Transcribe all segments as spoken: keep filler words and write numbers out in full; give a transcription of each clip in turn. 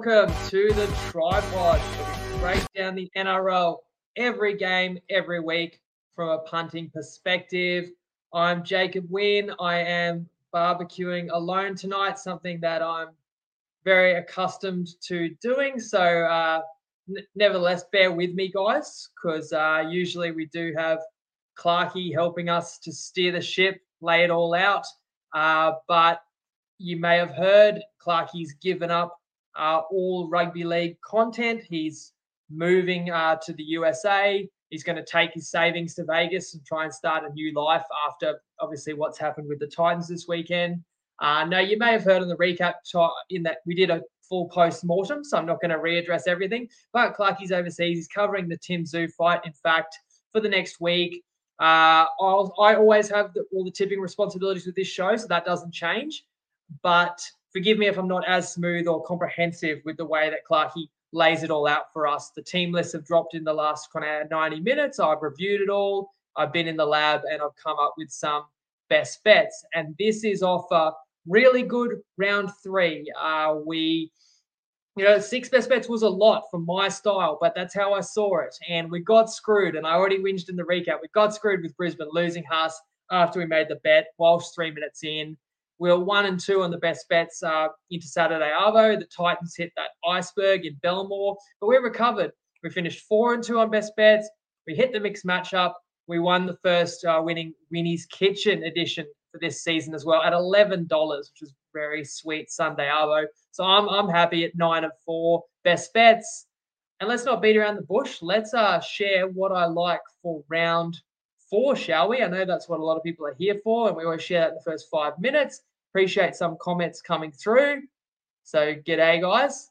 welcome to the Tripod. We break down the N R L every game, every week from a punting perspective. I'm Jacob Wynn. I am barbecuing alone tonight, something that I'm very accustomed to doing. So, uh, n- nevertheless, bear with me, guys, because uh, usually we do have Clarkey helping us to steer the ship, lay it all out. Uh, but you may have heard Clarkey's given up uh, all rugby league content. He's moving uh, to the U S A. He's going to take his savings to Vegas and try and start a new life after obviously what's happened with the Titans this weekend. Uh, now, you may have heard in the recap in that we did a full post-mortem, so I'm not going to readdress everything. But Clarkey's overseas. He's covering the Tim Tszyu fight, in fact, for the next week. Uh, I'll, I always have the, all the tipping responsibilities with this show, so that doesn't change. But forgive me if I'm not as smooth or comprehensive with the way that Clarkey lays it all out for us. The team lists have dropped in the last kind of ninety minutes. I've reviewed it all. I've been in the lab and I've come up with some best bets. And this is off a really good round three. Uh, we, you know, six best bets was a lot for my style, but that's how I saw it. And we got screwed. And I already whinged in the recap. We got screwed with Brisbane losing Haas after we made the bet, whilst three minutes in. We were one and two on the best bets uh, into Saturday Arvo. The Titans hit that iceberg in Belmore, but we recovered. We finished four and two on best bets. We hit the mixed matchup. We won the first uh, winning Winnie's Kitchen edition for this season as well at eleven dollars, which was very sweet Sunday Arvo. So I'm I'm happy at nine and four best bets. And let's not beat around the bush. Let's uh, share what I like for round four, shall we? I know that's what a lot of people are here for, and we always share that in the first five minutes. Appreciate some comments coming through. So, g'day, guys.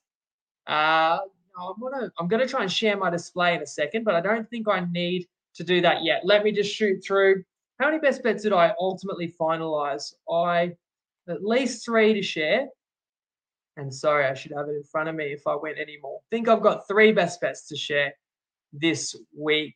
Uh, I'm gonna I'm gonna try and share my display in a second, but I don't think I need to do that yet. Let me just shoot through. How many best bets did I ultimately finalize? I at least three to share. And sorry, I should have it in front of me if I went any more. I think I've got three best bets to share this week.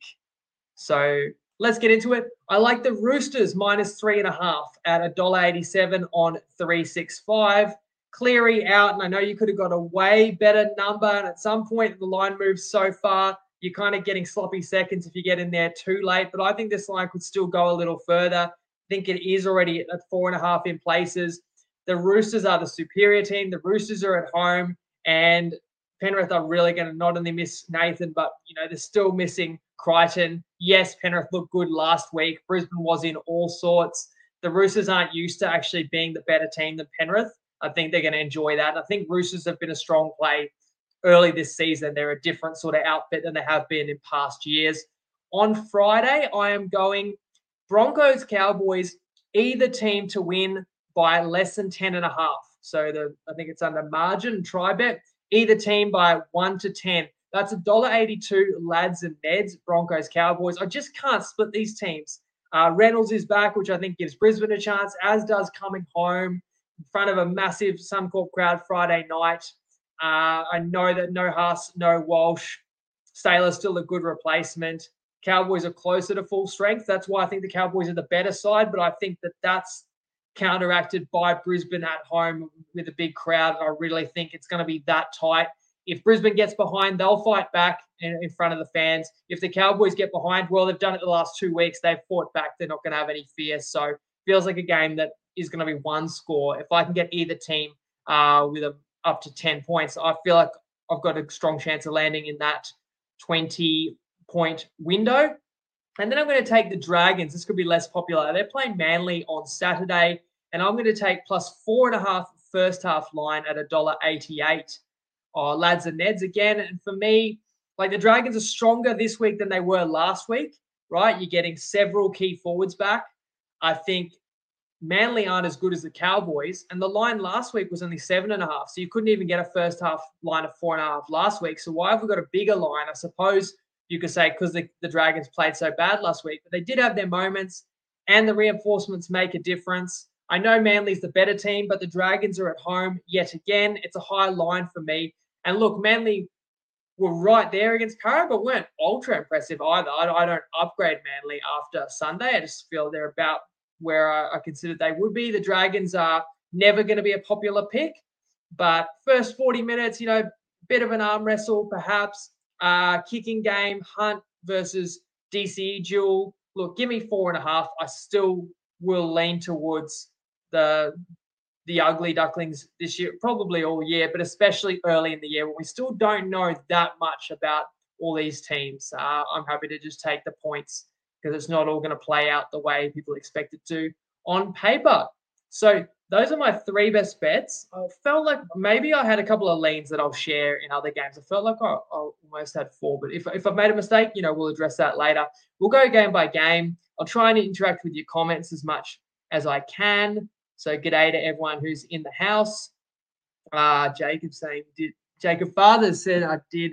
So let's get into it. I like the Roosters minus three and a half at one dollar eighty-seven on three sixty-five. Cleary out, and I know you could have got a way better number. And at some point, the line moves so far, you're kind of getting sloppy seconds if you get in there too late. But I think this line could still go a little further. I think it is already at four and a half in places. The Roosters are the superior team. The Roosters are at home, and Penrith are really going to not only miss Nathan, but, you know, they're still missing Crichton. Yes, Penrith looked good last week. Brisbane was in all sorts. The Roosters aren't used to actually being the better team than Penrith. I think they're going to enjoy that. I think Roosters have been a strong play early this season. They're a different sort of outfit than they have been in past years. On Friday, I am going Broncos, Cowboys, either team to win by less than ten and a half. So the I think it's under margin, try bet. Either team by one to ten. That's one dollar eighty-two, lads and Neds, Broncos, Cowboys. I just can't split these teams. Uh, Reynolds is back, which I think gives Brisbane a chance, as does coming home in front of a massive Suncorp crowd Friday night. Uh, I know that no Haas, no Walsh. Sailor's still a good replacement. Cowboys are closer to full strength. That's why I think the Cowboys are the better side, but I think that that's counteracted by Brisbane at home with a big crowd. I really think it's going to be that tight. If Brisbane gets behind, they'll fight back in, in front of the fans. If the Cowboys get behind, well, they've done it the last two weeks. They've fought back. They're not going to have any fear. So feels like a game that is going to be one score. If I can get either team uh, with a, up to ten points, I feel like I've got a strong chance of landing in that twenty-point window. And then I'm going to take the Dragons. This could be less popular. They're playing Manly on Saturday, and I'm going to take plus four and a half first half line at one dollar eighty-eight. Oh, lads and Neds again. And for me, like the Dragons are stronger this week than they were last week, right? You're getting several key forwards back. I think Manly aren't as good as the Cowboys, and the line last week was only seven and a half. So you couldn't even get a first half line of four and a half last week. So why have we got a bigger line? I suppose you could say because the, the Dragons played so bad last week, but they did have their moments, and the reinforcements make a difference. I know Manly's the better team, but the Dragons are at home yet again. It's a high line for me. And look, Manly were right there against Parra, but weren't ultra impressive either. I, I don't upgrade Manly after Sunday. I just feel they're about where I, I considered they would be. The Dragons are never going to be a popular pick, but first forty minutes, you know, bit of an arm wrestle, perhaps. Uh, kicking game, Hunt versus D C E duel. Look, give me four and a half. I still will lean towards the the ugly ducklings this year, probably all year, but especially early in the year when we still don't know that much about all these teams. Uh, I'm happy to just take the points because it's not all going to play out the way people expect it to on paper. So those are my three best bets. I felt like maybe I had a couple of leans that I'll share in other games. I felt like I, I almost had four, but if, if I've made a mistake, you know, we'll address that later. We'll go game by game. I'll try and interact with your comments as much as I can. So g'day to everyone who's in the house. Uh, Jacob saying, did Jacob Father said I did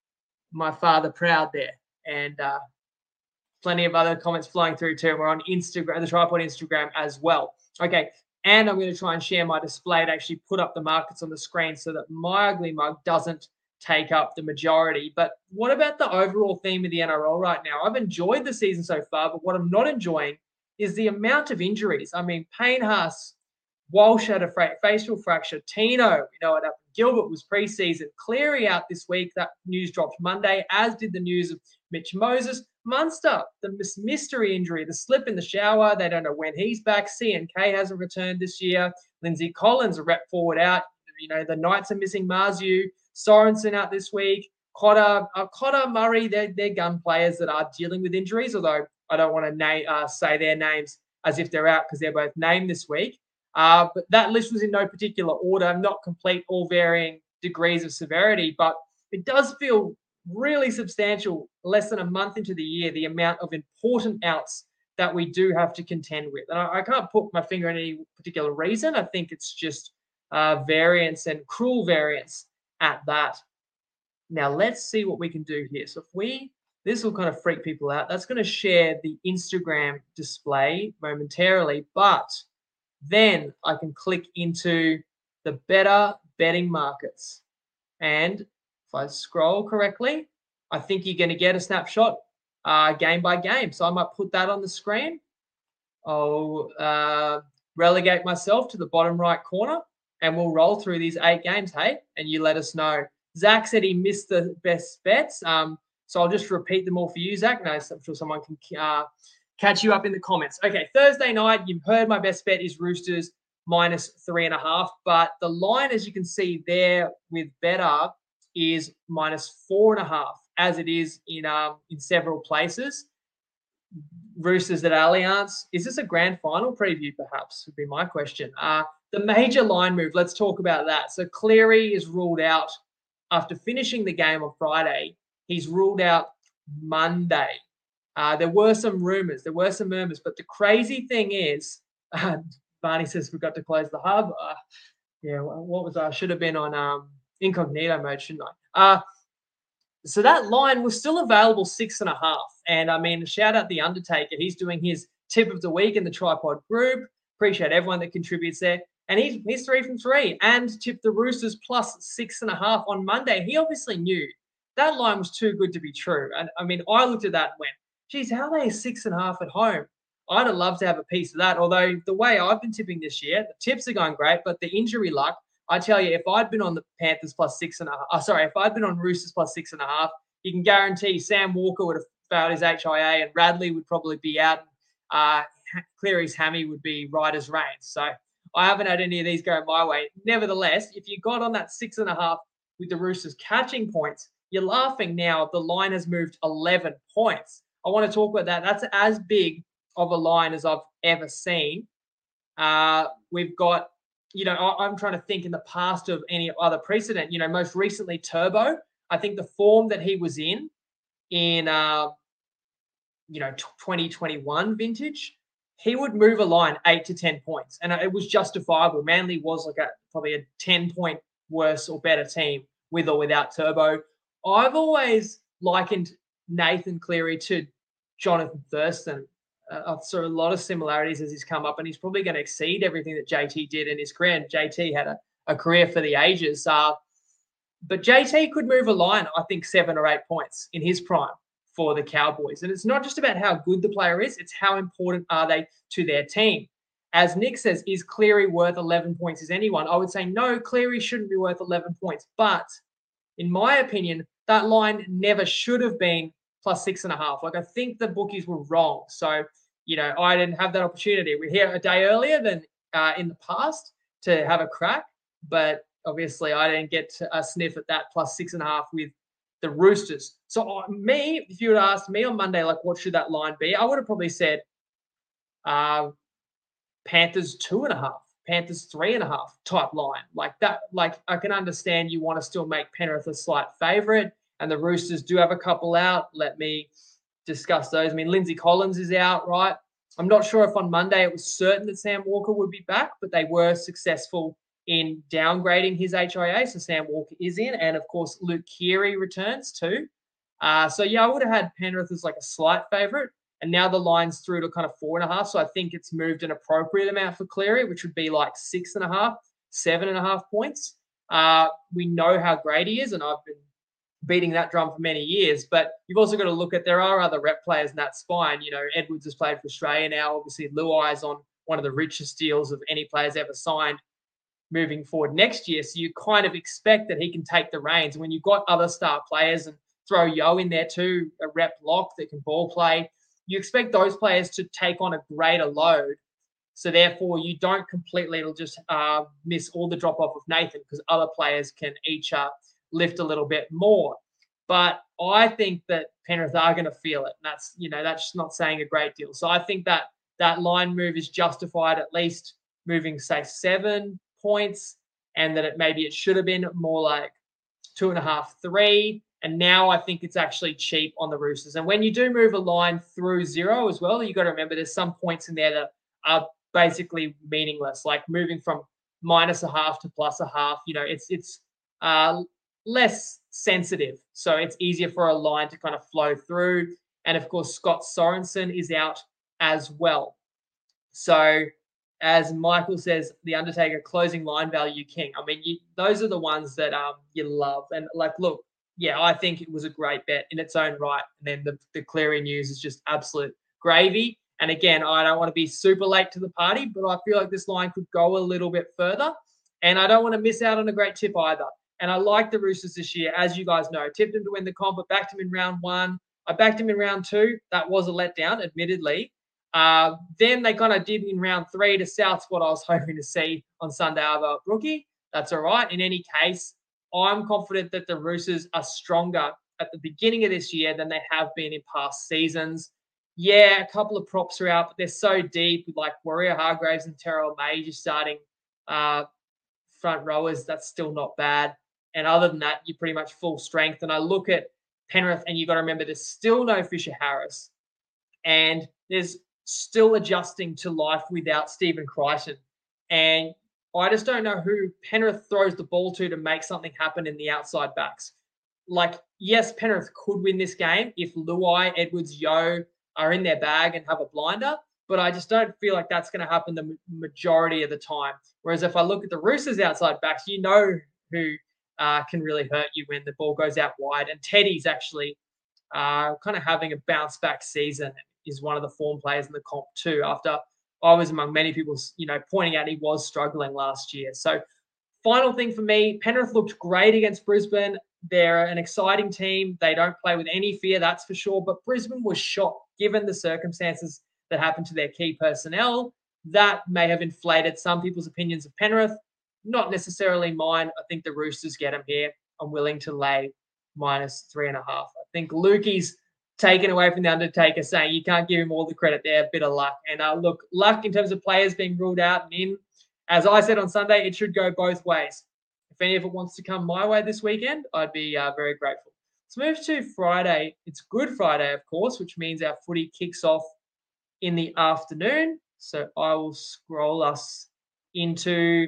my father proud there. And uh, plenty of other comments flowing through too. We're on Instagram, the Tripod Instagram as well. Okay, and I'm going to try and share my display to actually put up the markets on the screen so that my ugly mug doesn't take up the majority. But what about the overall theme of the N R L right now? I've enjoyed the season so far, but what I'm not enjoying is the amount of injuries. I mean, Payne Haas, Walsh had a facial fracture. Tino, you know what happened. Gilbert was preseason. Cleary out this week. That news dropped Monday, as did the news of Mitch Moses. Munster, the mystery injury, the slip in the shower. They don't know when he's back. C N K hasn't returned this year. Lindsay Collins, a rep forward out. You know, the Knights are missing Marzu. Sorensen out this week. Cotter, uh, Cotter, Murray, they're, they're gun players that are dealing with injuries, although I don't want to na- uh, say their names as if they're out because they're both named this week. Uh, but that list was in no particular order, not complete, all varying degrees of severity. But it does feel really substantial, less than a month into the year, the amount of important outs that we do have to contend with. And I, I can't put my finger on any particular reason. I think it's just uh, variance and cruel variance at that. Now, let's see what we can do here. So if we, this will kind of freak people out. That's going to share the Instagram display momentarily, but then I can click into the better betting markets. And if I scroll correctly, I think you're going to get a snapshot uh, game by game. So I might put that on the screen. I'll uh, relegate myself to the bottom right corner and we'll roll through these eight games, hey? And you let us know. Zach said he missed the best bets. Um, so I'll just repeat them all for you, Zach. No, I'm sure someone can uh, catch you up in the comments. Okay, Thursday night, you've heard my best bet is Roosters minus three and a half. But the line, as you can see there with Better, is minus four and a half, as it is in um, in several places. Roosters at Allianz. Is this a grand final preview, perhaps, would be my question. Uh, the major line move, let's talk about that. So Cleary is ruled out after finishing the game on Friday. He's ruled out Monday. Uh, there were some rumors, there were some murmurs, but the crazy thing is, uh, Barney says we've got to close the hub. Uh, yeah, what was I? I should have been on um, incognito mode, shouldn't I? Uh, so that line was still available six and a half. And I mean, shout out the Undertaker. He's doing his tip of the week in the Tripod group. Appreciate everyone that contributes there. And he's, he's three from three and tipped the Roosters plus six and a half on Monday. He obviously knew that line was too good to be true. And I mean, I looked at that and went, geez, how are they six and a half at home? I'd have loved to have a piece of that. Although the way I've been tipping this year, the tips are going great, but the injury luck, I tell you, if I'd been on the Panthers plus six and a half, oh, sorry, if I'd been on Roosters plus six and a half, you can guarantee Sam Walker would have failed his H I A and Radley would probably be out. Uh, Cleary's hammy would be right as rain. So I haven't had any of these go my way. Nevertheless, if you got on that six and a half with the Roosters catching points, you're laughing now. The line has moved eleven points. I want to talk about that. That's as big of a line as I've ever seen. Uh, we've got, you know, I, I'm trying to think in the past of any other precedent. You know, most recently Turbo. I think the form that he was in, in, uh, you know, twenty twenty-one vintage, he would move a line eight to ten points. And it was justifiable. Manly was like a probably a ten-point worse or better team with or without Turbo. I've always likened Nathan Cleary to Jonathan Thurston. Uh, I've saw a lot of similarities as he's come up, and he's probably going to exceed everything that J T did in his career. And J T had a, a career for the ages. Uh, but J T could move a line, I think, seven or eight points in his prime for the Cowboys. And it's not just about how good the player is, it's how important are they to their team. As Nick says, is Cleary worth eleven points as anyone? I would say no, Cleary shouldn't be worth eleven points. But in my opinion, that line never should have been plus six and a half. Like, I think the bookies were wrong. So, you know, I didn't have that opportunity. We're here a day earlier than uh, in the past to have a crack, but obviously I didn't get a sniff at that plus six and a half with the Roosters. So uh, me, if you would ask me on Monday, like, what should that line be? I would have probably said uh, Panthers two and a half, Panthers three and a half type line. Like that, like I can understand you want to still make Penrith a slight favourite, and the Roosters do have a couple out. Let me discuss those. I mean, Lindsay Collins is out, right? I'm not sure if on Monday it was certain that Sam Walker would be back, but they were successful in downgrading his H I A. So Sam Walker is in. And, of course, Luke Keary returns too. Uh, so, yeah, I would have had Penrith as like a slight favourite. And now the line's through to kind of four and a half. So I think it's moved an appropriate amount for Cleary, which would be like six and a half, seven and a half points. Uh, we know how great he is, and I've been beating that drum for many years. But you've also got to look at there are other rep players in that spine. You know, Edwards has played for Australia now. Obviously, Luai's on one of the richest deals of any players ever signed moving forward next year. So you kind of expect that he can take the reins. And when you've got other star players and throw Yo in there too, a rep lock that can ball play, you expect those players to take on a greater load. So therefore, you don't completely just uh, miss all the drop off of Nathan, because other players can each uh, lift a little bit more. But I think that Penrith are going to feel it. And that's, you know, that's not saying a great deal. So I think that that line move is justified, at least moving, say, seven points, and that it maybe it should have been more like two and a half, three. And now I think it's actually cheap on the Roosters. And when you do move a line through zero as well, you've got to remember there's some points in there that are basically meaningless, like moving from minus a half to plus a half. You know, it's it's uh, less sensitive. So it's easier for a line to kind of flow through. And, of course, Scott Sorensen is out as well. So as Michael says, the Undertaker closing line value king. I mean, you, those are the ones that um you love. And, like, look, yeah, I think it was a great bet in its own right. And then the, the Cleary news is just absolute gravy. And again, I don't want to be super late to the party, but I feel like this line could go a little bit further. And I don't want to miss out on a great tip either. And I like the Roosters this year, as you guys know. Tipped them to win the comp, but backed him in round one. I backed him in round two. That was a letdown, admittedly. Uh, then they kind of did in round three to South's what I was hoping to see on Sunday over Brookie. That's all right. In any case, I'm confident that the Roosters are stronger at the beginning of this year than they have been in past seasons. Yeah, a couple of props are out, but they're so deep with like Warrior-Hargreaves and Terrell May just starting uh, front rowers. That's still not bad. And other than that, you're pretty much full strength. And I look at Penrith, and you've got to remember there's still no Fisher Harris. And there's still adjusting to life without Stephen Crichton. And I just don't know who Penrith throws the ball to to make something happen in the outside backs. Like, yes, Penrith could win this game if Luai, Edwards, Yo are in their bag and have a blinder, but I just don't feel like that's going to happen the majority of the time. Whereas if I look at the Roosters outside backs, you know who uh, can really hurt you when the ball goes out wide. And Teddy's actually uh, kind of having a bounce back season, is one of the form players in the comp too, after I was among many people, you know, pointing out he was struggling last year. So final thing for me, Penrith looked great against Brisbane. They're an exciting team. They don't play with any fear, that's for sure. But Brisbane was shocked, given the circumstances that happened to their key personnel. That may have inflated some people's opinions of Penrith. Not necessarily mine. I think the Roosters get them here. I'm willing to lay minus three and a half. I think Lukey's taken away from the Undertaker, saying you can't give him all the credit there. A bit of luck. And uh, look, luck in terms of players being ruled out and in. As I said on Sunday, it should go both ways. If any of it wants to come my way this weekend, I'd be uh, very grateful. Let's move to Friday. It's Good Friday, of course, which means our footy kicks off in the afternoon. So I will scroll us into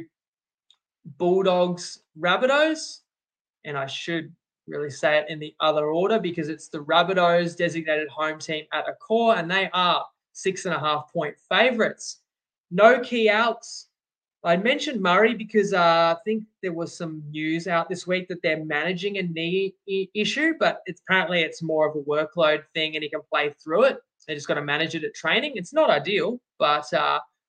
Bulldogs, Rabbitohs, and I should really say it in the other order because it's the Rabbitohs designated home team at Accor, and they are six and a half point favourites. No key outs. I mentioned Murray because uh, I think there was some news out this week that they're managing a knee I- issue, but it's apparently it's more of a workload thing and he can play through it. They just got to manage it at training. It's not ideal, but uh,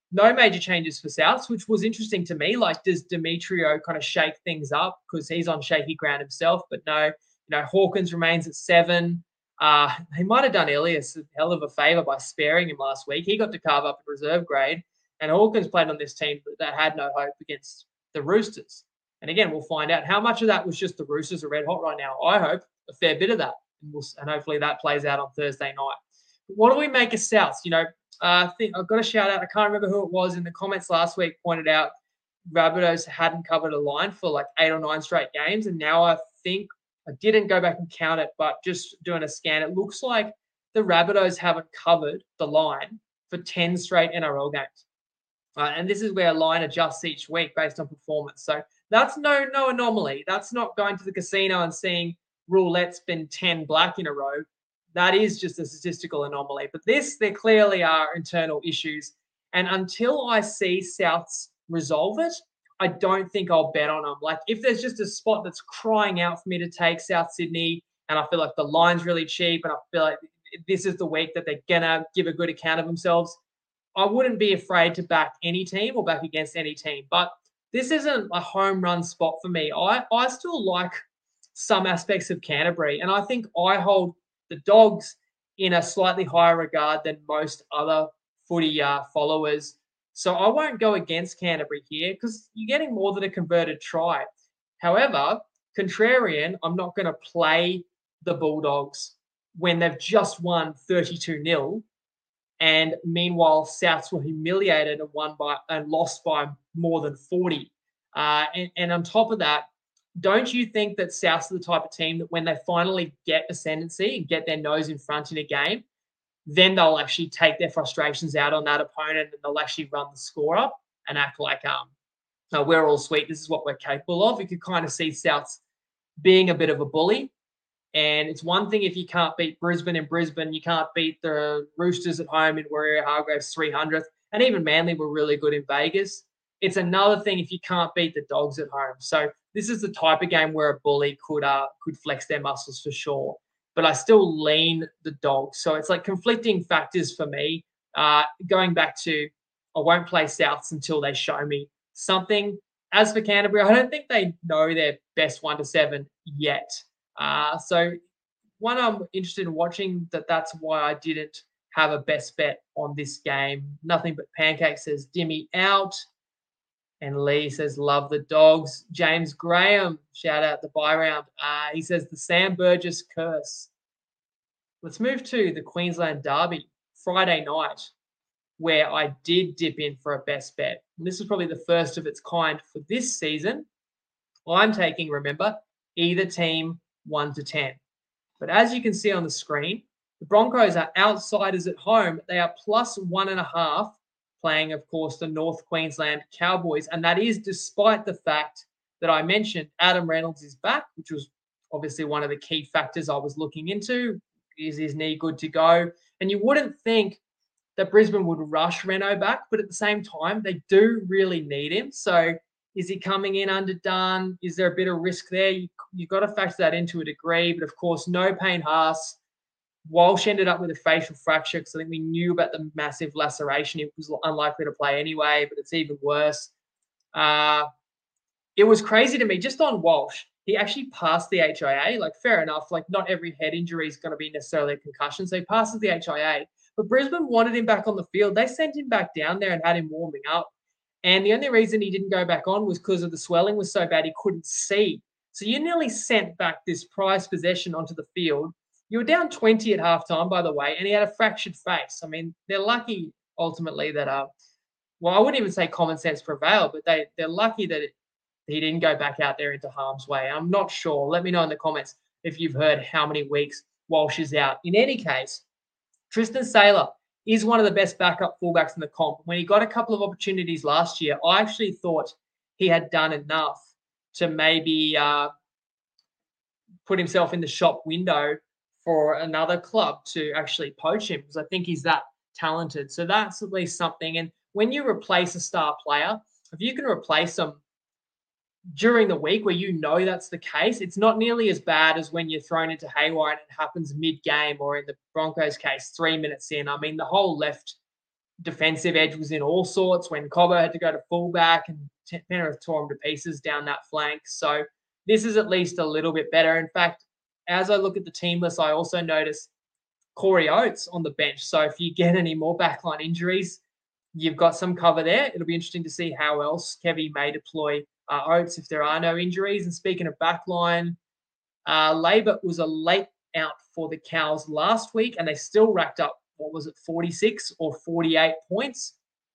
no major changes for Souths, which was interesting to me. Like, does Demetrio kind of shake things up because he's on shaky ground himself? But no, you know, Hawkins remains at seven. Uh, he might have done Ilias a hell of a favour by sparing him last week. He got to carve up in reserve grade, and Hawkins played on this team that had no hope against the Roosters. And again, we'll find out how much of that was just the Roosters are red hot right now. I hope a fair bit of that, and, we'll, and hopefully that plays out on Thursday night. But what do we make of Souths? You know, uh, I think I've got a shout out. I can't remember who it was in the comments last week pointed out Rabbitohs hadn't covered a line for like eight or nine straight games, and now I think I didn't go back and count it, but just doing a scan, it looks like the Rabbitohs haven't covered the line for ten straight N R L games. Uh, and this is where a line adjusts each week based on performance. So that's no no anomaly. That's not going to the casino and seeing roulette spin ten black in a row. That is just a statistical anomaly. But this, there clearly are internal issues. And until I see Souths resolve it, I don't think I'll bet on them. Like, if there's just a spot that's crying out for me to take South Sydney, and I feel like the line's really cheap, and I feel like this is the week that they're going to give a good account of themselves, I wouldn't be afraid to back any team or back against any team. But this isn't a home run spot for me. I, I still like some aspects of Canterbury, and I think I hold the Dogs in a slightly higher regard than most other footy uh, followers. So I won't go against Canterbury here because you're getting more than a converted try. However, contrarian, I'm not going to play the Bulldogs when they've just won thirty-two nil. And meanwhile, Souths were humiliated and won by and lost by more than forty. Uh, and, and on top of that, don't you think that Souths are the type of team that when they finally get ascendancy and get their nose in front in a game, then they'll actually take their frustrations out on that opponent and they'll actually run the score up and act like um, oh, we're all sweet. This is what we're capable of. You could kind of see Souths being a bit of a bully. And it's one thing if you can't beat Brisbane in Brisbane, you can't beat the Roosters at home in Warrior-Hargraves three hundredth, and even Manly were really good in Vegas. It's another thing if you can't beat the Dogs at home. So this is the type of game where a bully could uh, could flex their muscles for sure. But I still lean the Dogs. So it's like conflicting factors for me. Uh, going back to, I won't play Souths until they show me something. As for Canterbury, I don't think they know their best one to seven yet. Uh, so one I'm interested in watching, that that's why I didn't have a best bet on this game. Nothing but Pancake says, Dimmy out. And Lee says, love the Dogs. James Graham, shout out the buy round. Uh, he says, the Sam Burgess curse. Let's move to the Queensland Derby Friday night, where I did dip in for a best bet. And this is probably the first of its kind for this season. I'm taking, remember, either team one to ten. But as you can see on the screen, the Broncos are outsiders at home. They are plus one and a half, playing, of course, the North Queensland Cowboys. And that is despite the fact that I mentioned Adam Reynolds is back, which was obviously one of the key factors I was looking into. Is his knee good to go? And you wouldn't think that Brisbane would rush Reno back, but at the same time, they do really need him. So is he coming in underdone? Is there a bit of risk there? You, you've got to factor that into a degree. But, of course, no Payne Haas. Walsh ended up with a facial fracture because I think we knew about the massive laceration. He was unlikely to play anyway, but it's even worse. Uh, it was crazy to me, just on Walsh. He actually passed the H I A. Like, fair enough. Like, not every head injury is going to be necessarily a concussion. So he passes the H I A. But Brisbane wanted him back on the field. They sent him back down there and had him warming up. And the only reason he didn't go back on was because of the swelling was so bad he couldn't see. So you nearly sent back this prized possession onto the field. You were down twenty at halftime, by the way, and he had a fractured face. I mean, they're lucky ultimately that, uh, well, I wouldn't even say common sense prevailed, but they, they're lucky that it, he didn't go back out there into harm's way. I'm not sure. Let me know in the comments if you've heard how many weeks Walsh is out. In any case, Tristan Saylor is one of the best backup fullbacks in the comp. When he got a couple of opportunities last year, I actually thought he had done enough to maybe uh, put himself in the shop window for another club to actually poach him, because I think he's that talented. So that's at least something. And when you replace a star player, if you can replace them during the week where you know that's the case, it's not nearly as bad as when you're thrown into haywire and it happens mid-game, or in the Broncos case, three minutes in. I mean, the whole left defensive edge was in all sorts when Cobbo had to go to fullback and Penrith tore him to pieces down that flank. So this is at least a little bit better. In fact, as I look at the team list, I also notice Corey Oates on the bench. So if you get any more backline injuries, you've got some cover there. It'll be interesting to see how else Kevy may deploy uh, Oates if there are no injuries. And speaking of backline, uh, Labour was a late out for the Cows last week, and they still racked up, what was it, forty-six or forty-eight points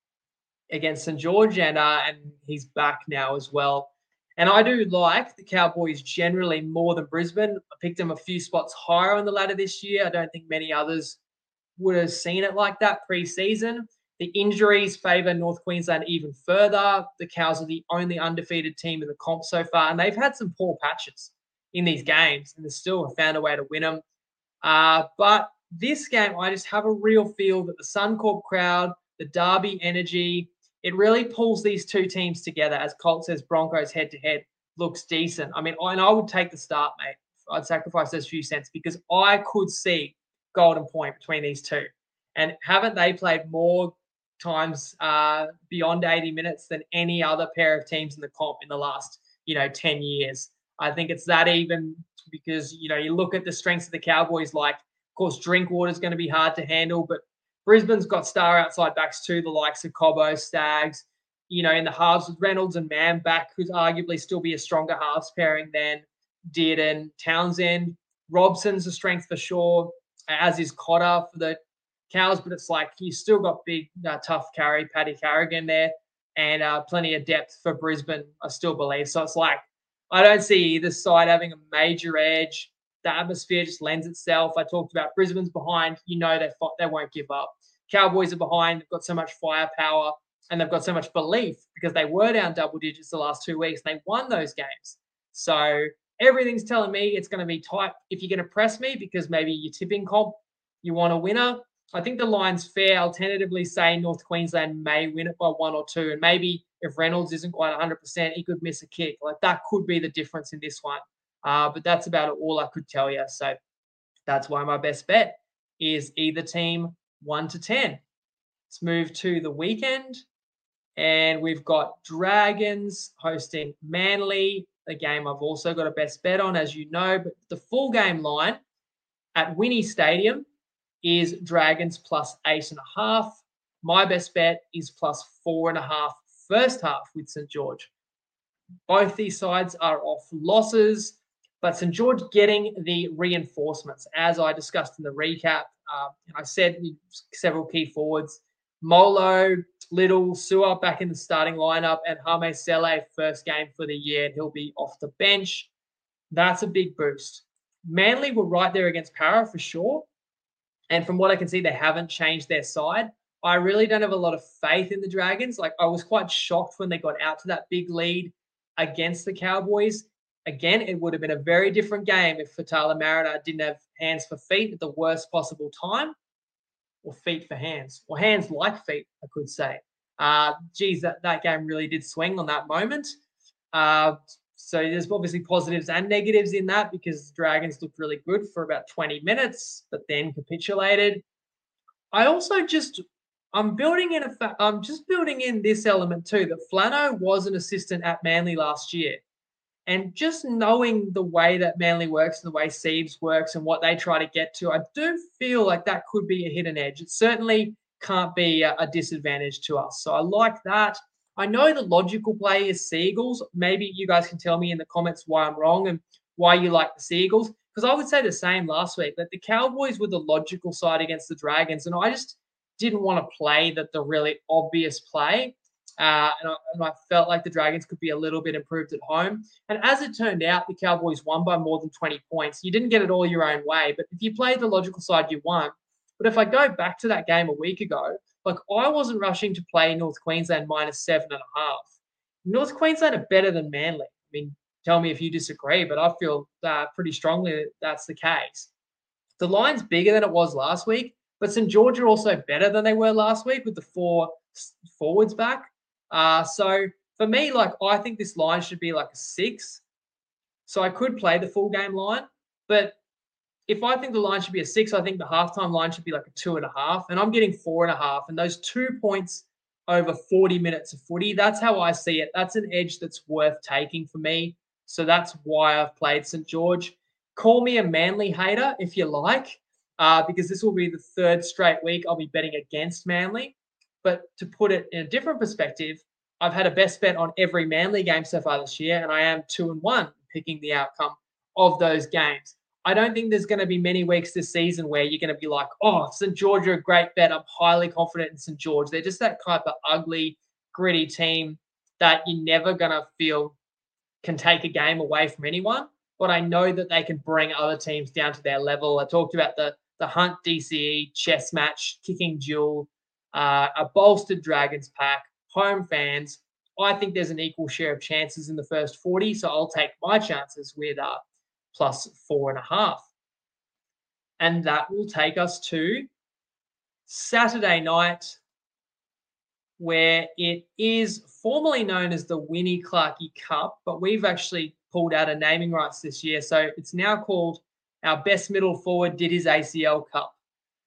against St George, and uh, and he's back now as well. And I do like the Cowboys generally more than Brisbane. I picked them a few spots higher on the ladder this year. I don't think many others would have seen it like that pre-season. The injuries favour North Queensland even further. The Cows are the only undefeated team in the comp so far, and they've had some poor patches in these games, and they still have found a way to win them. Uh, but this game, I just have a real feel that the Suncorp crowd, the Derby energy, it really pulls these two teams together. As Colt says, Broncos head-to-head looks decent. I mean, and I would take the start, mate. I'd sacrifice those few cents because I could see golden point between these two. And haven't they played more times uh, beyond eighty minutes than any other pair of teams in the comp in the last, you know, ten years? I think it's that even because, you know, you look at the strengths of the Cowboys, like, of course, Drinkwater is going to be hard to handle, but Brisbane's got star outside backs too, the likes of Cobbo, Staggs, you know, in the halves with Reynolds and Mann back, could arguably still be a stronger halves pairing than Dearden, Townsend. Robson's a strength for sure, as is Cotter for the Cows, but it's like you still got big, uh, tough carry, Paddy Carrigan there, and uh, plenty of depth for Brisbane, I still believe. So it's like, I don't see either side having a major edge. The atmosphere just lends itself. I talked about Brisbane's behind. You know they they won't give up. Cowboys are behind. They've got so much firepower and they've got so much belief because they were down double digits the last two weeks. And they won those games. So everything's telling me it's going to be tight. If you're going to press me because maybe you're tipping comp, you want a winner, I think the line's fair. I'll tentatively say North Queensland may win it by one or two. And maybe if Reynolds isn't quite one hundred percent, he could miss a kick. Like that could be the difference in this one. Uh, but that's about all I could tell you. So that's why my best bet is either team one to ten. Let's move to the weekend. And we've got Dragons hosting Manly, a game I've also got a best bet on, as you know. But the full game line at Winnie Stadium is Dragons plus eight and a half. My best bet is plus four and a half first half with St George. Both these sides are off losses, but St George getting the reinforcements, as I discussed in the recap. Uh, I said several key forwards, Molo, Little, Su'a back in the starting lineup, and Hame Sele first game for the year, and he'll be off the bench. That's a big boost. Manly were right there against Para for sure. And from what I can see, they haven't changed their side. I really don't have a lot of faith in the Dragons. Like, I was quite shocked when they got out to that big lead against the Cowboys. Again, it would have been a very different game if Fatala Mariner didn't have hands for feet at the worst possible time, or feet for hands, or hands like feet, I could say. Uh, geez, that, that game really did swing on that moment. Uh, so there's obviously positives and negatives in that because the Dragons looked really good for about twenty minutes, but then capitulated. I also just, I'm building in a, fa- I'm just building in this element too, that Flano was an assistant at Manly last year. And just knowing the way that Manly works and the way Siebes works and what they try to get to, I do feel like that could be a hidden edge. It certainly can't be a, a disadvantage to us. So I like that. I know the logical play is Seagulls. Maybe you guys can tell me in the comments why I'm wrong and why you like the Seagulls. Because I would say the same last week, that the Cowboys were the logical side against the Dragons. And I just didn't want to play that the really obvious play. Uh, and, I, and I felt like the Dragons could be a little bit improved at home. And as it turned out, the Cowboys won by more than twenty points. You didn't get it all your own way, but if you played the logical side, you won. But if I go back to that game a week ago, like I wasn't rushing to play North Queensland minus seven and a half. North Queensland are better than Manly. I mean, tell me if you disagree, but I feel uh, pretty strongly that that's the case. The line's bigger than it was last week, but St George are also better than they were last week with the four forwards back. Uh, so for me, like I think this line should be like a six. So I could play the full game line, but if I think the line should be a six, I think the halftime line should be like a two and a half, and I'm getting four and a half. And those two points over forty minutes of footy, that's how I see it. That's an edge that's worth taking for me. So that's why I've played St George. Call me a Manly hater if you like, uh, because this will be the third straight week I'll be betting against Manly. But to put it in a different perspective, I've had a best bet on every Manly game so far this year, and I am two and one picking the outcome of those games. I don't think there's going to be many weeks this season where you're going to be like, oh, St George are a great bet. I'm highly confident in St George. They're just that type of ugly, gritty team that you're never going to feel can take a game away from anyone. But I know that they can bring other teams down to their level. I talked about the, the Hunt D C E chess match, kicking duel, uh, a bolstered Dragons pack, home fans. I think there's an equal share of chances in the first forty. So I'll take my chances with uh, plus four and a half. And that will take us to Saturday night, where it is formerly known as the Winnie Clarkey Cup, but we've actually pulled out a naming rights this year. So it's now called our Best Middle Forward Did His A C L Cup.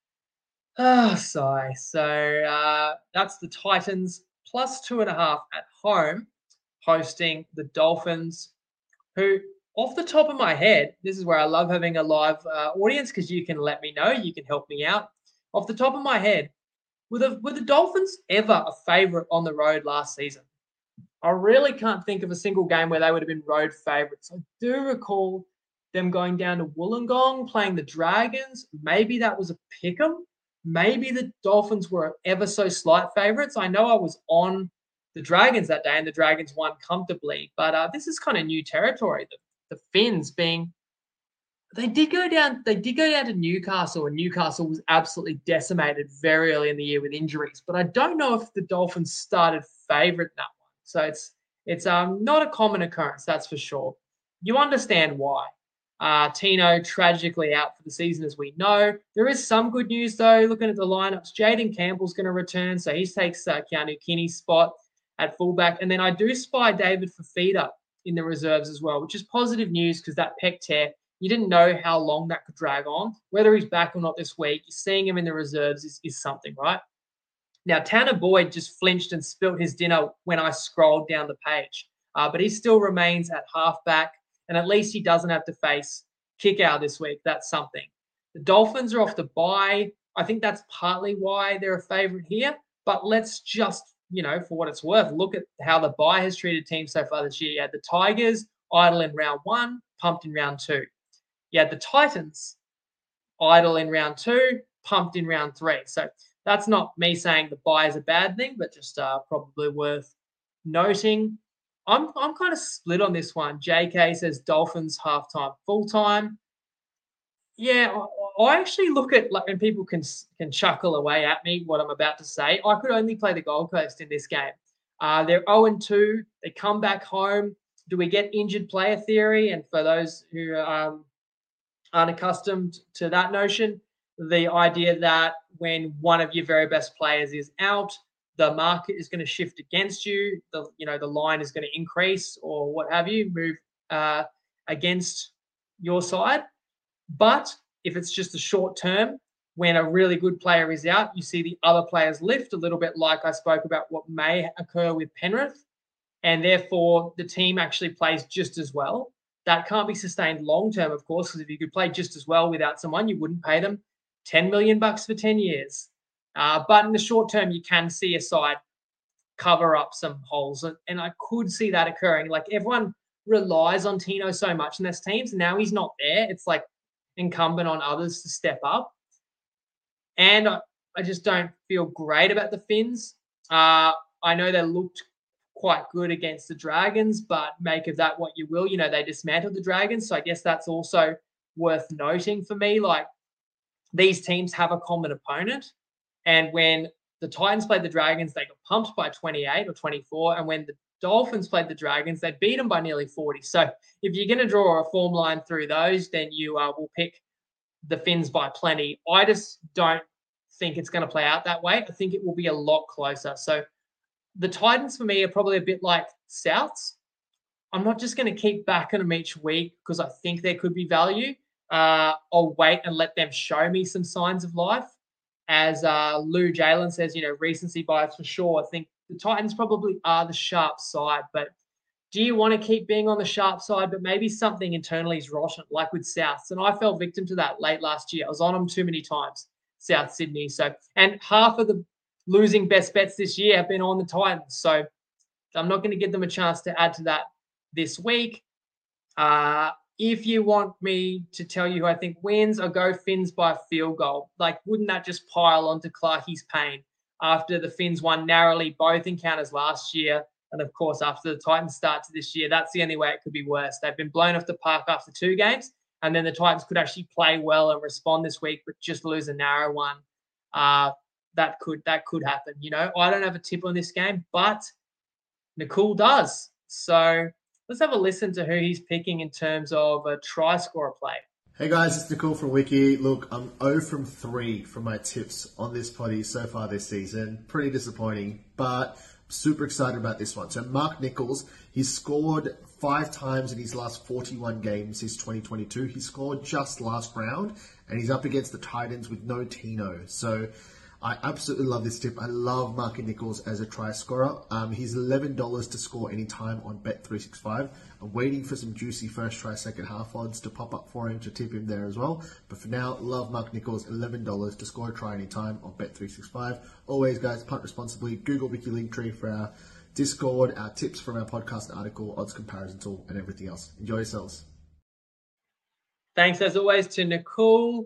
Ah, oh, sigh. So uh, that's the Titans plus two and a half at home hosting the Dolphins, who, off the top of my head, this is where I love having a live uh, audience because you can let me know, you can help me out. Off the top of my head, were the, were the Dolphins ever a favourite on the road last season? I really can't think of a single game where they would have been road favourites. I do recall them going down to Wollongong, playing the Dragons. Maybe that was a pick'em. Maybe the Dolphins were ever so slight favourites. I know I was on the Dragons that day and the Dragons won comfortably, but uh, this is kind of new territory. The, the Finns being, they did go down, they did go down to Newcastle, and Newcastle was absolutely decimated very early in the year with injuries. But I don't know if the Dolphins started favourite in that one. So it's it's um not a common occurrence, that's for sure. You understand why. Uh, Tino tragically out for the season, as we know. There is some good news, though. Looking at the lineups, Jaden Campbell's going to return, so he takes uh, Keanu Kinney's spot at fullback. And then I do spy David Fafita in the reserves as well, which is positive news because that pec tear, you didn't know how long that could drag on. Whether he's back or not this week, seeing him in the reserves is, is something, right? Now, Tanner Boyd just flinched and spilt his dinner when I scrolled down the page, uh, but he still remains at halfback. And at least he doesn't have to face kick out this week. That's something. The Dolphins are off the bye. I think that's partly why they're a favourite here. But let's just, you know, for what it's worth, look at how the bye has treated teams so far this year. You had the Tigers idle in round one, pumped in round two. You had the Titans idle in round two, pumped in round three. So that's not me saying the bye is a bad thing, but just uh, probably worth noting. I'm I'm kind of split on this one. J K says Dolphins halftime, full time. Yeah, I, I actually look at like, and people can can chuckle away at me what I'm about to say. I could only play the Gold Coast in this game. Uh, they're oh and two. They come back home. Do we get injured player theory? And for those who um, aren't accustomed to that notion, the idea that when one of your very best players is out, the market is going to shift against you. The you know the line is going to increase or what have you, move uh, against your side. But if it's just a short term, when a really good player is out, you see the other players lift a little bit, like I spoke about what may occur with Penrith, and therefore the team actually plays just as well. That can't be sustained long term, of course, because if you could play just as well without someone, you wouldn't pay them ten million bucks for ten years. Uh, but in the short term, you can see a side cover up some holes. And, and I could see that occurring. Like everyone relies on Tino so much in this teams. Now he's not there. It's like incumbent on others to step up. And I, I just don't feel great about the Finns. Uh, I know they looked quite good against the Dragons, but make of that what you will. You know, they dismantled the Dragons. So I guess that's also worth noting for me. Like these teams have a common opponent. And when the Titans played the Dragons, they got pumped by twenty-eight or twenty-four. And when the Dolphins played the Dragons, they beat them by nearly forty. So if you're going to draw a form line through those, then you uh, will pick the Finns by plenty. I just don't think it's going to play out that way. I think it will be a lot closer. So the Titans for me are probably a bit like Souths. I'm not just going to keep backing them each week because I think there could be value. uh, I'll wait and let them show me some signs of life. As uh, Lou Jalen says, you know, recency bias for sure. I think the Titans probably are the sharp side, but do you want to keep being on the sharp side, but maybe something internally is rotten, like with Souths? And I fell victim to that late last year. I was on them too many times, South Sydney. So, and half of the losing best bets this year have been on the Titans. So I'm not going to give them a chance to add to that this week. Uh, if you want me to tell you who I think wins, I'll go Finns by a field goal. Like, wouldn't that just pile onto Clarkie's pain after the Finns won narrowly both encounters last year? And of course, after the Titans start to this year, that's the only way it could be worse. They've been blown off the park after two games, and then the Titans could actually play well and respond this week, but just lose a narrow one. Uh, that could that could happen. You know, I don't have a tip on this game, but Nicole does. So let's have a listen to who he's picking in terms of a try scorer play. Hey guys, it's Nicole from Wiki. Look, I'm zero from three from my tips on this potty so far this season. Pretty disappointing, but super excited about this one. So Mark Nichols, he's scored five times in his last forty-one games since twenty twenty-two. He scored just last round, and he's up against the Titans with no Tino. So I absolutely love this tip. I love Mark Nichols as a try scorer. Um, he's eleven dollars to score anytime on Bet three sixty-five. I'm waiting for some juicy first try, second half odds to pop up for him to tip him there as well. But for now, love Mark Nichols, eleven dollars to score a try anytime on Bet three sixty-five. Always, guys, punt responsibly. Google Wiki Linktree for our Discord, our tips from our podcast article, odds comparison tool, and everything else. Enjoy yourselves. Thanks, as always, to Nicole.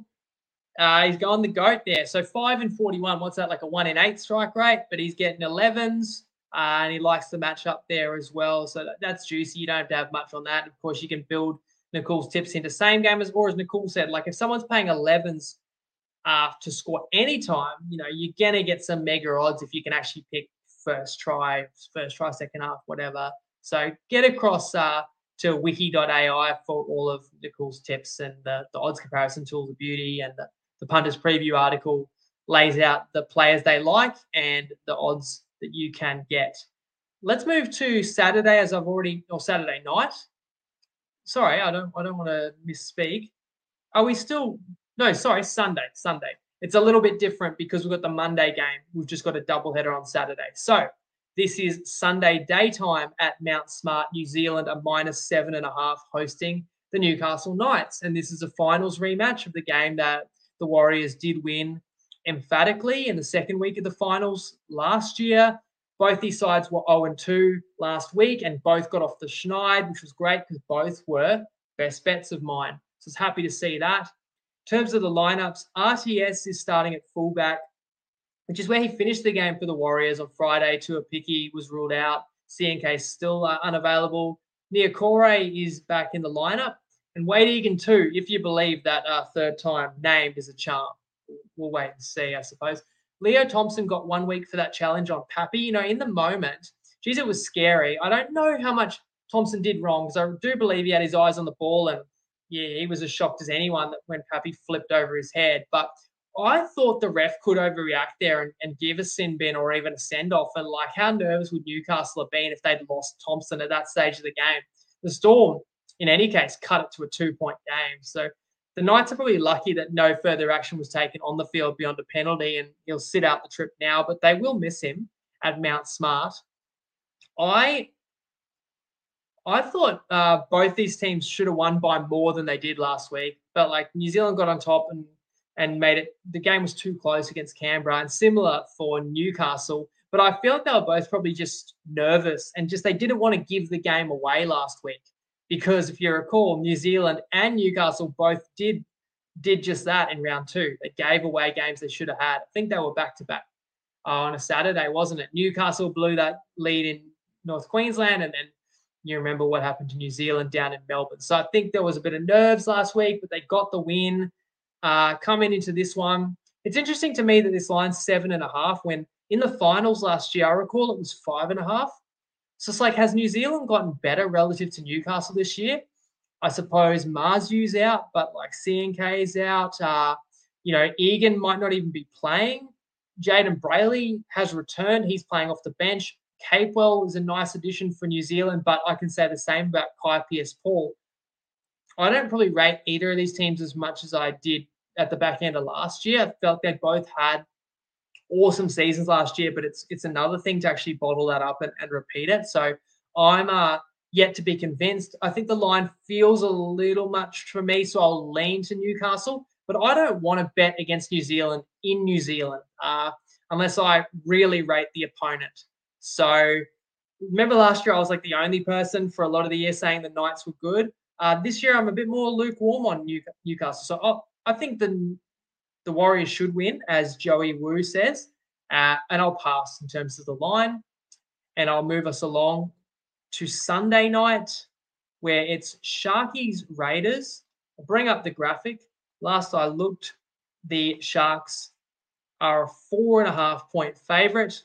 Uh, he's gone the GOAT there. So five and forty-one, what's that, like a one in eight strike rate? But he's getting elevens, uh, and he likes the match up there as well. So that, that's juicy. You don't have to have much on that. Of course, you can build Nicole's tips into same game as, or as Nicole said, like if someone's paying elevens uh, to score anytime, you know, you're going to get some mega odds if you can actually pick first try, first try, second half, whatever. So get across uh, to wiki dot A I for all of Nicole's tips and the, the odds comparison tool, the beauty, and the The Punters Preview article lays out the players they like and the odds that you can get. Let's move to Saturday, as I've already, or Saturday night. Sorry, I don't, I don't want to misspeak. Are we still? No, sorry, Sunday. Sunday. It's a little bit different because we've got the Monday game. We've just got a doubleheader on Saturday. So this is Sunday daytime at Mount Smart, New Zealand, a minus seven and a half hosting the Newcastle Knights, and this is a finals rematch of the game that the Warriors did win emphatically in the second week of the finals last year. Both these sides were oh and two last week, and both got off the schneid, which was great because both were best bets of mine. So I was happy to see that. In terms of the lineups, R T S is starting at fullback, which is where he finished the game for the Warriors on Friday. Tua Picky was ruled out. C N K still uh, unavailable. Niokore is back in the lineup. And Wade Egan too, if you believe that uh, third time named is a charm. We'll wait and see, I suppose. Leo Thompson got one week for that challenge on Pappy. You know, in the moment, geez, it was scary. I don't know how much Thompson did wrong because I do believe he had his eyes on the ball, and yeah, he was as shocked as anyone that when Pappy flipped over his head. But I thought the ref could overreact there and, and give a sin bin or even a send-off. And like, how nervous would Newcastle have been if they'd lost Thompson at that stage of the game? The Storm, in any case, cut it to a two-point game. So the Knights are probably lucky that no further action was taken on the field beyond a penalty, and he'll sit out the trip now, but they will miss him at Mount Smart. I I thought uh, both these teams should have won by more than they did last week, but like New Zealand got on top and and made it. The game was too close against Canberra, and similar for Newcastle. But I feel like they were both probably just nervous and just they didn't want to give the game away last week. Because if you recall, New Zealand and Newcastle both did did just that in round two. They gave away games they should have had. I think they were back-to-back uh, on a Saturday, wasn't it? Newcastle blew that lead in North Queensland, and then you remember what happened to New Zealand down in Melbourne. So I think there was a bit of nerves last week, but they got the win uh, coming into this one. It's interesting to me that this line's seven and a half when in the finals last year, I recall it was five and a half. So it's like, has New Zealand gotten better relative to Newcastle this year? I suppose Marzu's out, but like C N K's out. Uh, you know, Egan might not even be playing. Jaden Brayley has returned. He's playing off the bench. Capewell is a nice addition for New Zealand, but I can say the same about Kai Pearce-Paul. I don't probably rate either of these teams as much as I did at the back end of last year. I felt they both had awesome seasons last year, but it's it's another thing to actually bottle that up and, and repeat it. So I'm uh, yet to be convinced. I think the line feels a little much for me, so I'll lean to Newcastle. But I don't want to bet against New Zealand in New Zealand uh, unless I really rate the opponent. So remember last year I was like the only person for a lot of the year saying the Knights were good. Uh, this year I'm a bit more lukewarm on Newcastle. So oh, I think the the Warriors should win, as Joey Wu says. Uh, and I'll pass in terms of the line. And I'll move us along to Sunday night, where it's Sharkies Raiders. I'll bring up the graphic. Last I looked, the Sharks are a four and a half point favourite.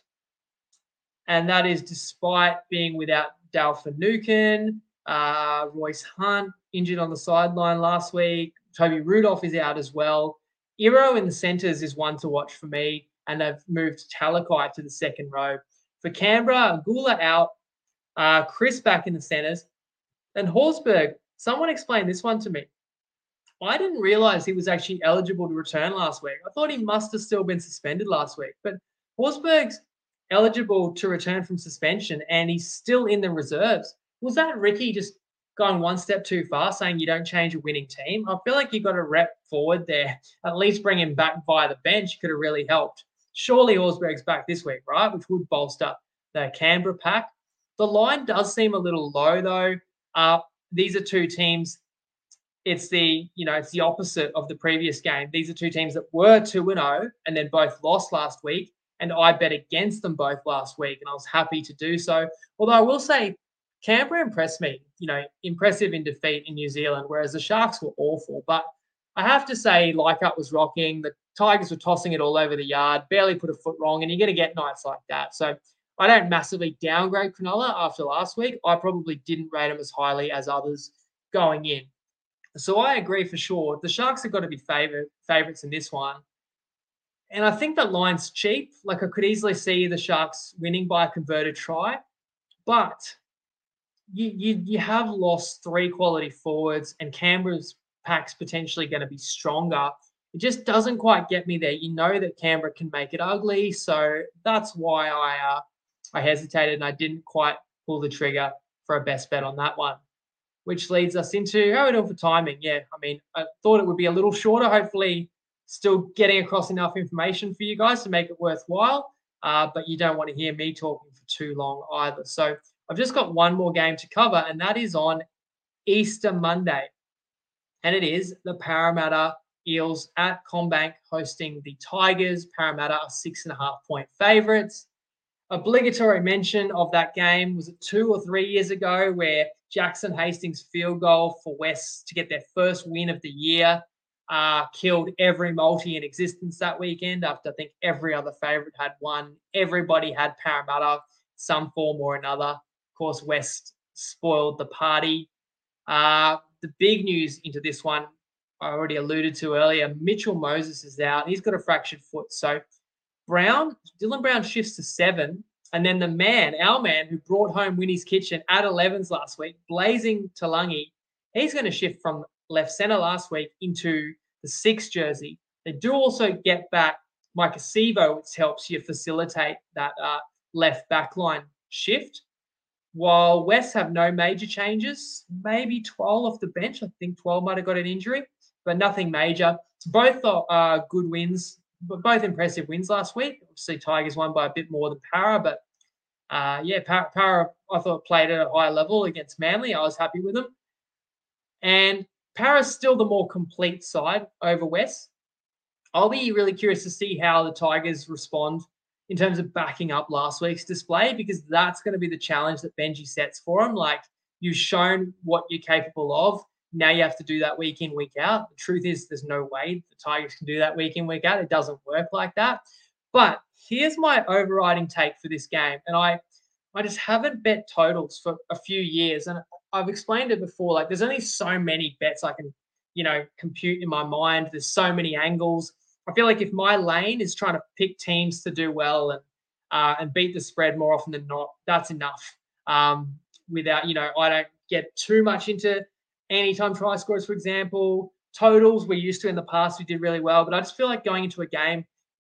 And that is despite being without Dale Finucane, uh, Royce Hunt injured on the sideline last week. Toby Rudolph is out as well. Iro in the centres is one to watch for me, and they've moved Talakai to the second row. For Canberra, Gula out, uh, Chris back in the centres, and Horsburgh. Someone explain this one to me. I didn't realise he was actually eligible to return last week. I thought he must have still been suspended last week, but Horsburgh's eligible to return from suspension, and he's still in the reserves. Was that Ricky just going one step too far, saying you don't change a winning team? I feel like you got a rep forward there. At least bring him back via the bench could have really helped. Surely Horsburgh's back this week, right? Which would bolster the Canberra pack. The line does seem a little low, though. Uh, these are two teams. It's the, you know, it's the opposite of the previous game. These are two teams that were two and oh and then both lost last week. And I bet against them both last week, and I was happy to do so. Although I will say, Canberra impressed me, you know, impressive in defeat in New Zealand, whereas the Sharks were awful. But I have to say, Leichhardt was rocking. The Tigers were tossing it all over the yard, barely put a foot wrong, and you're going to get nights like that. So I don't massively downgrade Cronulla after last week. I probably didn't rate them as highly as others going in. So I agree for sure. The Sharks have got to be favorite, favorites in this one. And I think that line's cheap. Like, I could easily see the Sharks winning by a converted try. But you, you you have lost three quality forwards, and Canberra's pack's potentially going to be stronger. It just doesn't quite get me there. You know that Canberra can make it ugly, so that's why I uh, I hesitated and I didn't quite pull the trigger for a best bet on that one. Which leads us into how are we doing for timing? Yeah, I mean, I thought it would be a little shorter. Hopefully, still getting across enough information for you guys to make it worthwhile. Uh, but you don't want to hear me talking for too long either. So I've just got one more game to cover, and that is on Easter Monday. And it is the Parramatta Eels at CommBank hosting the Tigers. Parramatta are six and a half point favourites. Obligatory mention of that game was it two or three years ago where Jackson Hastings' field goal for West to get their first win of the year uh, killed every multi in existence that weekend after I think every other favourite had won. Everybody had Parramatta, some form or another. Of course, West spoiled the party. Uh, the big news into this one, I already alluded to earlier, Mitchell Moses is out. He's got a fractured foot. So Brown, Dylan Brown shifts to seven. And then the man, our man, who brought home Winnie's Kitchen at elevens last week, Blazing Talangi, he's going to shift from left centre last week into the six jersey. They do also get back Mike Acevo, which helps you facilitate that uh, left back line shift. While West have no major changes, maybe twelve off the bench. I think twelve might have got an injury, but nothing major. Both are uh, good wins, but both impressive wins last week. Obviously, Tigers won by a bit more than Para, but uh, yeah, Para, Para I thought played at a high level against Manly. I was happy with them. And Para's still the more complete side over West. I'll be really curious to see how the Tigers respond in terms of backing up last week's display, because that's going to be the challenge that Benji sets for them. Like, you've shown what you're capable of. Now you have to do that week in, week out. The truth is there's no way the Tigers can do that week in, week out. It doesn't work like that. But here's my overriding take for this game. And I, I just haven't bet totals for a few years. And I've explained it before. Like, there's only so many bets I can, you know, compute in my mind. There's so many angles. I feel like if my lane is trying to pick teams to do well and uh, and beat the spread more often than not, that's enough. Um, without, you know, I don't get too much into anytime try scorers, for example, totals. We're used to in the past, we did really well, but I just feel like going into a game,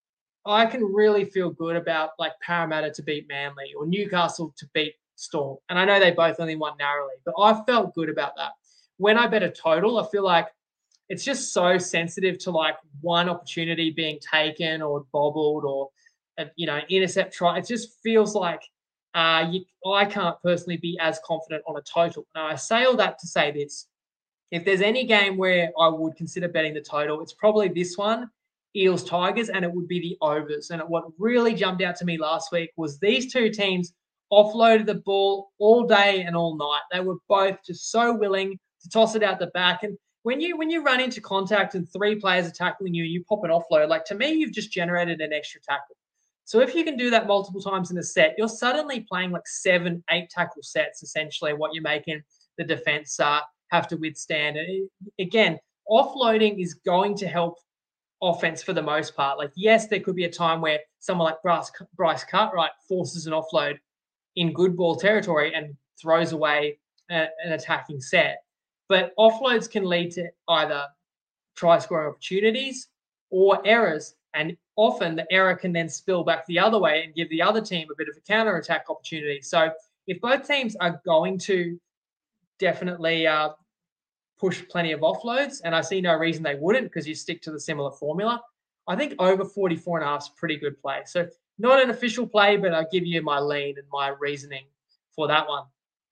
I can really feel good about like Parramatta to beat Manly or Newcastle to beat Storm. And I know they both only won narrowly, but I felt good about that. When I bet a total, I feel like it's just so sensitive to like one opportunity being taken or bobbled or, uh, you know, intercept try. It just feels like uh, you, I can't personally be as confident on a total. Now, I say all that to say this. If there's any game where I would consider betting the total, it's probably this one, Eels Tigers, and it would be the overs. And what really jumped out to me last week was these two teams offloaded the ball all day and all night. They were both just so willing to toss it out the back. And when you when you run into contact and three players are tackling you, you pop an offload. Like, to me, you've just generated an extra tackle. So if you can do that multiple times in a set, you're suddenly playing like seven, eight tackle sets, essentially, what you're making the defense uh, have to withstand. And again, offloading is going to help offense for the most part. Like, yes, there could be a time where someone like Bryce, Bryce Cartwright forces an offload in good ball territory and throws away a, an attacking set. But offloads can lead to either try scoring opportunities or errors. And often the error can then spill back the other way and give the other team a bit of a counter attack opportunity. So if both teams are going to definitely uh, push plenty of offloads, and I see no reason they wouldn't because you stick to the similar formula, I think over forty-four and a half is pretty good play. So not an official play, but I'll give you my lean and my reasoning for that one.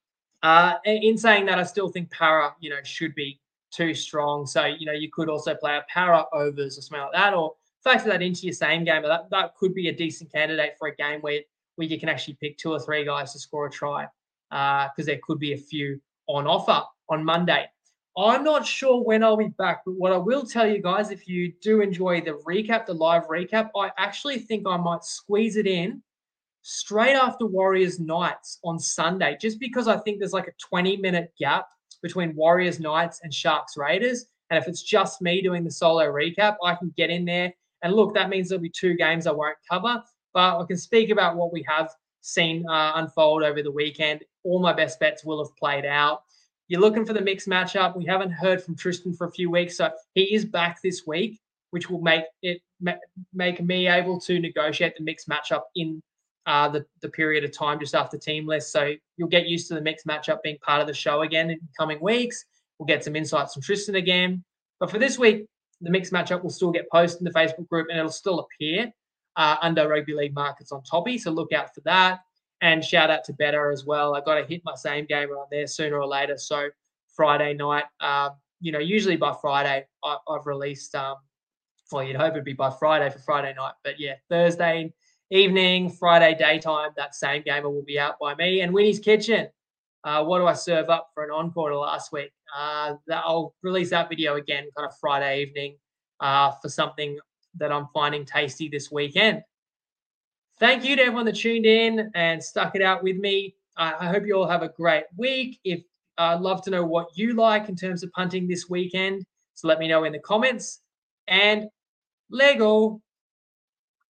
Uh, in saying that, I still think Para, you know, should be too strong. So, you know, you could also play a Para overs or something like that, or factor that into your same game. But that, that could be a decent candidate for a game where, where you can actually pick two or three guys to score a try, because uh, there could be a few on offer on Monday. I'm not sure when I'll be back, but what I will tell you guys, if you do enjoy the recap, the live recap, I actually think I might squeeze it in straight after Warriors Knights on Sunday, just because I think there's like a twenty minute gap between Warriors Knights and Sharks Raiders. And if it's just me doing the solo recap, I can get in there. And look, that means there'll be two games I won't cover, but I can speak about what we have seen uh, unfold over the weekend. All my best bets will have played out. You're looking for the mixed matchup. We haven't heard from Tristan for a few weeks, so he is back this week, which will make it make me able to negotiate the mixed matchup in uh, the, the period of time just after team list. So you'll get used to the mixed matchup being part of the show again in coming weeks. We'll get some insights from Tristan again. But for this week, the mixed matchup will still get posted in the Facebook group, and it'll still appear uh, under Rugby League Markets on Toppy. So look out for that. And shout out to Better as well. I got to hit my same game on there sooner or later. So Friday night, uh, you know, usually by Friday, I, I've released, um, well, you'd hope it'd be by Friday for Friday night. But yeah, Thursday evening, Friday daytime, that same gamer will be out by me. And Winnie's Kitchen, uh, what do I serve up for an encore to last week? Uh, that, I'll release that video again kind of Friday evening uh, for something that I'm finding tasty this weekend. Thank you to everyone that tuned in and stuck it out with me. Uh, I hope you all have a great week. If uh, I'd love to know what you like in terms of punting this weekend, so let me know in the comments. And Lego.